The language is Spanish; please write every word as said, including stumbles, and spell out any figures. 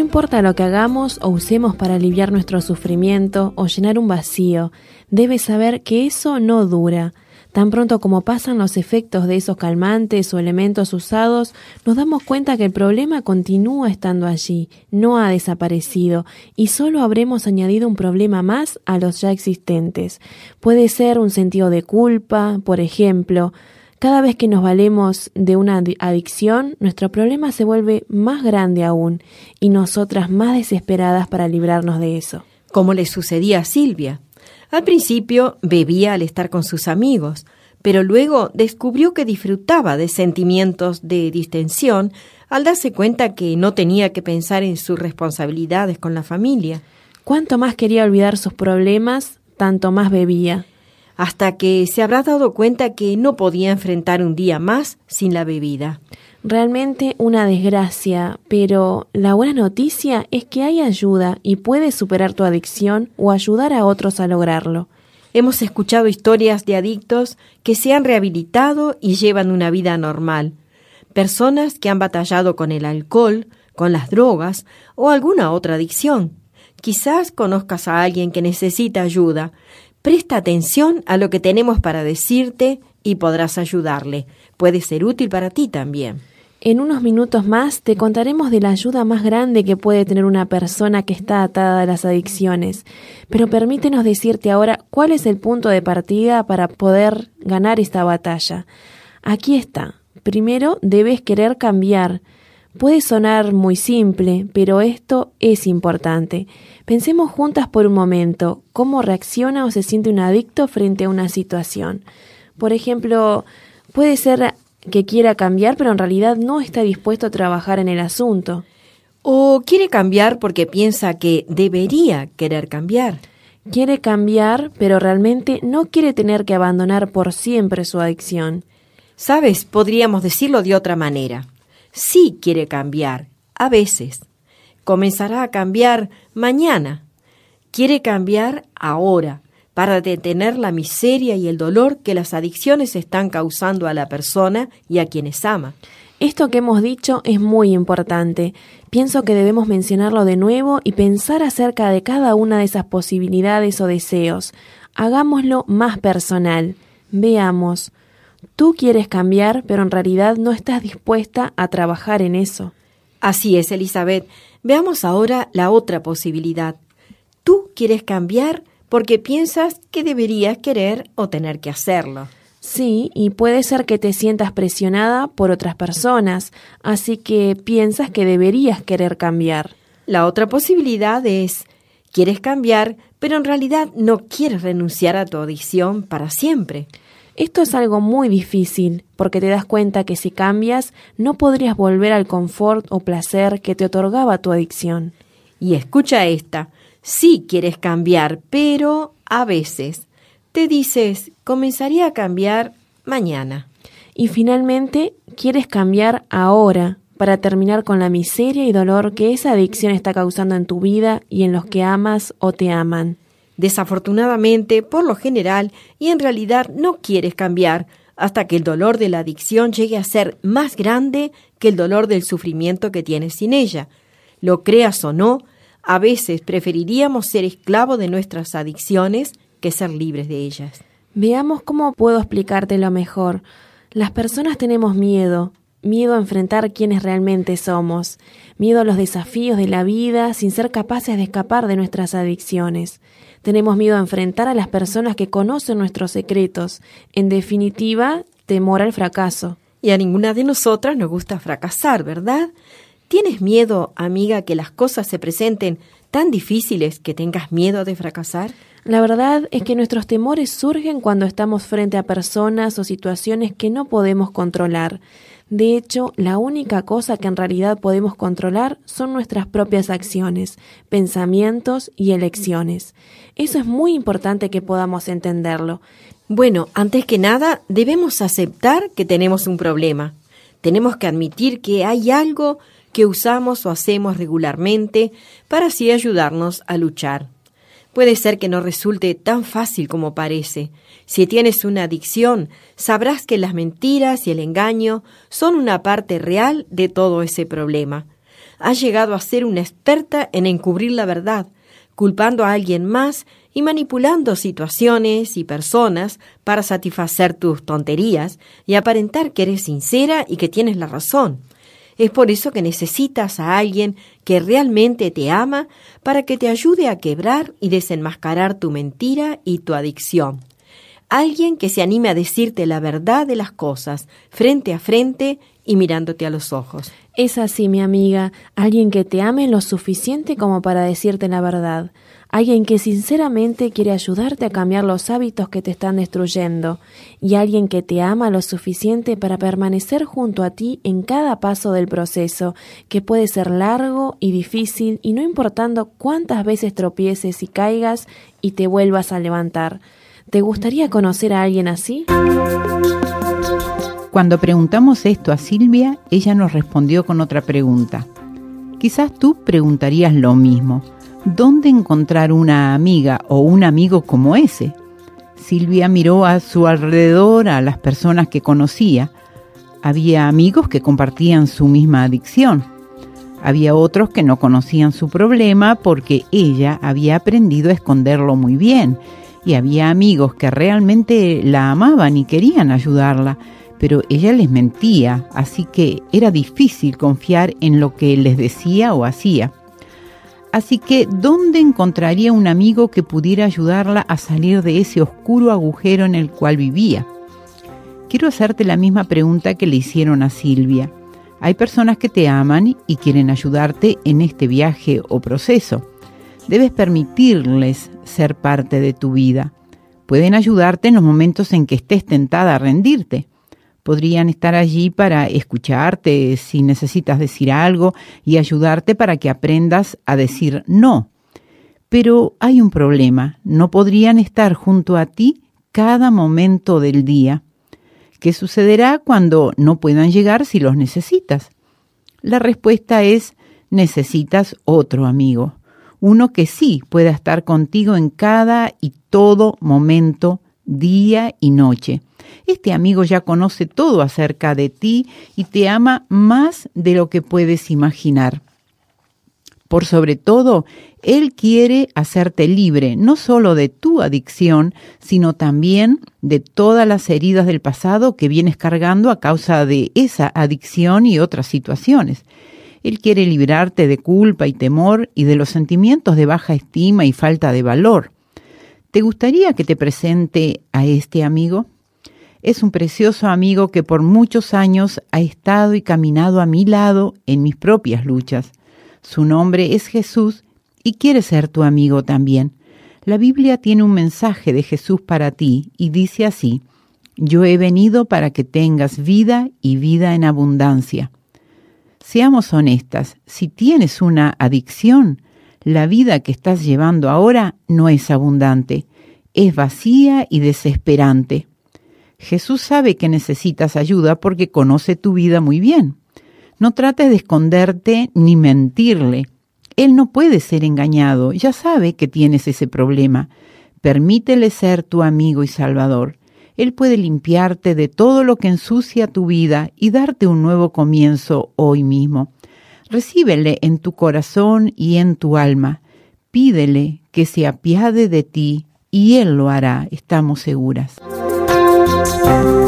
importa lo que hagamos o usemos para aliviar nuestro sufrimiento o llenar un vacío, debes saber que eso no dura. Tan pronto como pasan los efectos de esos calmantes o elementos usados, nos damos cuenta que el problema continúa estando allí, no ha desaparecido, y solo habremos añadido un problema más a los ya existentes. Puede ser un sentido de culpa, por ejemplo. Cada vez que nos valemos de una adicción, nuestro problema se vuelve más grande aún, y nosotras más desesperadas para librarnos de eso. Como le sucedía a Silvia. Al principio bebía al estar con sus amigos, pero luego descubrió que disfrutaba de sentimientos de distensión al darse cuenta que no tenía que pensar en sus responsabilidades con la familia. Cuanto más quería olvidar sus problemas, tanto más bebía. Hasta que se habrá dado cuenta que no podía enfrentar un día más sin la bebida. Realmente una desgracia, pero la buena noticia es que hay ayuda y puedes superar tu adicción o ayudar a otros a lograrlo. Hemos escuchado historias de adictos que se han rehabilitado y llevan una vida normal. Personas que han batallado con el alcohol, con las drogas o alguna otra adicción. Quizás conozcas a alguien que necesita ayuda. Presta atención a lo que tenemos para decirte y podrás ayudarle. Puede ser útil para ti también. En unos minutos más te contaremos de la ayuda más grande que puede tener una persona que está atada a las adicciones. Pero permítenos decirte ahora cuál es el punto de partida para poder ganar esta batalla. Aquí está. Primero debes querer cambiar. Puede sonar muy simple, pero esto es importante. Pensemos juntas por un momento cómo reacciona o se siente un adicto frente a una situación. Por ejemplo, puede ser que quiera cambiar, pero en realidad no está dispuesto a trabajar en el asunto. O quiere cambiar porque piensa que debería querer cambiar. Quiere cambiar, pero realmente no quiere tener que abandonar por siempre su adicción. ¿Sabes? Podríamos decirlo de otra manera. Sí quiere cambiar, a veces. Comenzará a cambiar mañana. Quiere cambiar ahora, para detener la miseria y el dolor que las adicciones están causando a la persona y a quienes ama. Esto que hemos dicho es muy importante. Pienso que debemos mencionarlo de nuevo y pensar acerca de cada una de esas posibilidades o deseos. Hagámoslo más personal. Veamos. Tú quieres cambiar, pero en realidad no estás dispuesta a trabajar en eso. Así es, Elizabeth. Veamos ahora la otra posibilidad. Tú quieres cambiar porque piensas que deberías querer o tener que hacerlo. Sí, y puede ser que te sientas presionada por otras personas, así que piensas que deberías querer cambiar. La otra posibilidad es, quieres cambiar, pero en realidad no quieres renunciar a tu adicción para siempre. Esto es algo muy difícil, porque te das cuenta que si cambias, no podrías volver al confort o placer que te otorgaba tu adicción. Y escucha esta. Sí quieres cambiar, pero a veces te dices, comenzaría a cambiar mañana. Y finalmente, quieres cambiar ahora para terminar con la miseria y dolor que esa adicción está causando en tu vida y en los que amas o te aman. Desafortunadamente, por lo general, y en realidad no quieres cambiar hasta que el dolor de la adicción llegue a ser más grande que el dolor del sufrimiento que tienes sin ella. Lo creas o no, a veces preferiríamos ser esclavos de nuestras adicciones que ser libres de ellas. Veamos cómo puedo explicártelo mejor. Las personas tenemos miedo, miedo a enfrentar quiénes realmente somos, miedo a los desafíos de la vida sin ser capaces de escapar de nuestras adicciones. Tenemos miedo a enfrentar a las personas que conocen nuestros secretos. En definitiva, temor al fracaso. Y a ninguna de nosotras nos gusta fracasar, ¿verdad? ¿Tienes miedo, amiga, que las cosas se presenten tan difíciles que tengas miedo de fracasar? La verdad es que nuestros temores surgen cuando estamos frente a personas o situaciones que no podemos controlar. De hecho, la única cosa que en realidad podemos controlar son nuestras propias acciones, pensamientos y elecciones. Eso es muy importante que podamos entenderlo. Bueno, antes que nada, debemos aceptar que tenemos un problema. Tenemos que admitir que hay algo que usamos o hacemos regularmente para así ayudarnos a luchar. Puede ser que no resulte tan fácil como parece. Si tienes una adicción, sabrás que las mentiras y el engaño son una parte real de todo ese problema. has llegado a ser una experta en encubrir la verdad, culpando a alguien más y manipulando situaciones y personas para satisfacer tus tonterías y aparentar que eres sincera y que tienes la razón. Es por eso que necesitas a alguien que realmente te ama para que te ayude a quebrar y desenmascarar tu mentira y tu adicción. Alguien que se anime a decirte la verdad de las cosas, frente a frente y mirándote a los ojos. Es así, mi amiga, alguien que te ame lo suficiente como para decirte la verdad. Alguien que sinceramente quiere ayudarte a cambiar los hábitos que te están destruyendo. Y alguien que te ama lo suficiente para permanecer junto a ti en cada paso del proceso, que puede ser largo y difícil, y no importando cuántas veces tropieces y caigas y te vuelvas a levantar. ¿Te gustaría conocer a alguien así? Cuando preguntamos esto a Silvia, ella nos respondió con otra pregunta. Quizás tú preguntarías lo mismo. ¿Dónde encontrar una amiga o un amigo como ese? Silvia miró a su alrededor a las personas que conocía. Había amigos que compartían su misma adicción. Había otros que no conocían su problema porque ella había aprendido a esconderlo muy bien. Y había amigos que realmente la amaban y querían ayudarla, pero ella les mentía, así que era difícil confiar en lo que les decía o hacía. Así que, ¿dónde encontraría un amigo que pudiera ayudarla a salir de ese oscuro agujero en el cual vivía? Quiero hacerte la misma pregunta que le hicieron a Silvia. Hay personas que te aman y quieren ayudarte en este viaje o proceso. Debes permitirles ser parte de tu vida. Pueden ayudarte en los momentos en que estés tentada a rendirte. Podrían estar allí para escucharte si necesitas decir algo y ayudarte para que aprendas a decir no. Pero hay un problema, no podrían estar junto a ti cada momento del día. ¿Qué sucederá cuando no puedan llegar si los necesitas? La respuesta es: necesitas otro amigo, uno que sí pueda estar contigo en cada y todo momento, día y noche. Este amigo ya conoce todo acerca de ti y te ama más de lo que puedes imaginar. Por sobre todo, él quiere hacerte libre, no solo de tu adicción, sino también de todas las heridas del pasado que vienes cargando a causa de esa adicción y otras situaciones. Él quiere librarte de culpa y temor y de los sentimientos de baja estima y falta de valor. ¿Te gustaría que te presente a este amigo? Es un precioso amigo que por muchos años ha estado y caminado a mi lado en mis propias luchas. Su nombre es Jesús y quiere ser tu amigo también. La Biblia tiene un mensaje de Jesús para ti y dice así: yo he venido para que tengas vida y vida en abundancia. Seamos honestas, si tienes una adicción, la vida que estás llevando ahora no es abundante, es vacía y desesperante. Jesús sabe que necesitas ayuda porque conoce tu vida muy bien. No trates de esconderte ni mentirle. Él no puede ser engañado, ya sabe que tienes ese problema. Permítele ser tu amigo y salvador. Él puede limpiarte de todo lo que ensucia tu vida y darte un nuevo comienzo hoy mismo. Recíbele en tu corazón y en tu alma. Pídele que se apiade de ti y Él lo hará, estamos seguras.